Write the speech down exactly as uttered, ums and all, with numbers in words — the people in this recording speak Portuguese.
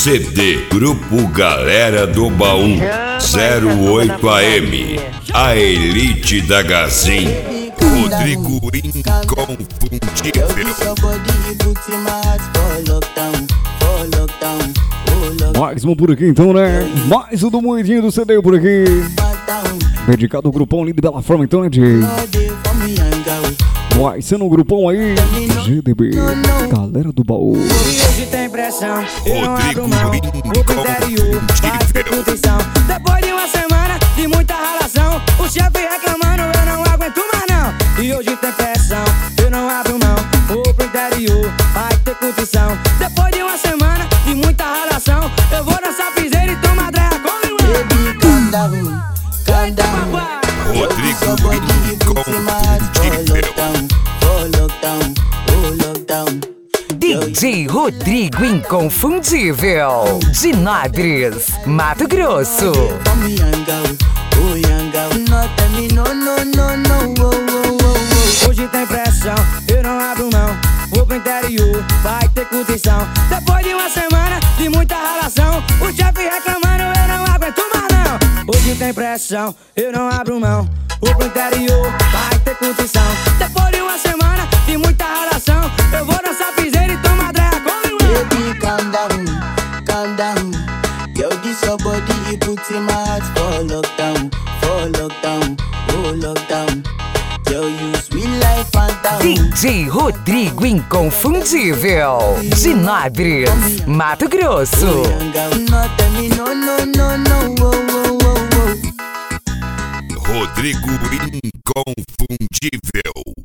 C D Grupo Galera do Baú zero oito A M, a elite da Gazin. Rodrigo Inconfundível. Mais um por aqui então, né? Mais um do Moedinho do C D por aqui. Dedicado ao grupão lindo e bela forma então, né, Jay? Vai sendo um grupão aí, G D B, Galera do Baú. Hoje tem pressão, eu não abro mão. O critério vai ter proteção. Depois de uma semana de muita ralação, o chefe reclamando, eu não aguento mais não. E hoje tem pressão, eu não abro mão. O critério vai ter proteção. Depois de uma semana de muita ralação, eu vou dançar piseira e tomar dreia com limão. Baby, calm down, calm down. Rodrigo Inconfundível. D J Rodrigo Inconfundível, de Nabres, Mato Grosso. Hoje tem pressão, eu não abro mão. Vou pro interior, vai ter curtição. Depois de uma semana de muita ralação, o chefe reclamando, eu não aguento mais não. Hoje tem pressão, eu não abro mão. Vou pro interior, vai ter curtição. Depois de uma semana de muita ralação, eu vou dançar piseira e tomar dreia com limão. Baby, calm down, calm down. Girl, this your body, it puts in my heart for lockdown, for lockdown, oh lockdown. Girl, you sweet like Fanta. D J Rodrigo Inconfundível, de Nabres, Mato Grosso. No, tell me no, no, no, no, oh, oh, oh, oh. Rodrigo Inconfundível.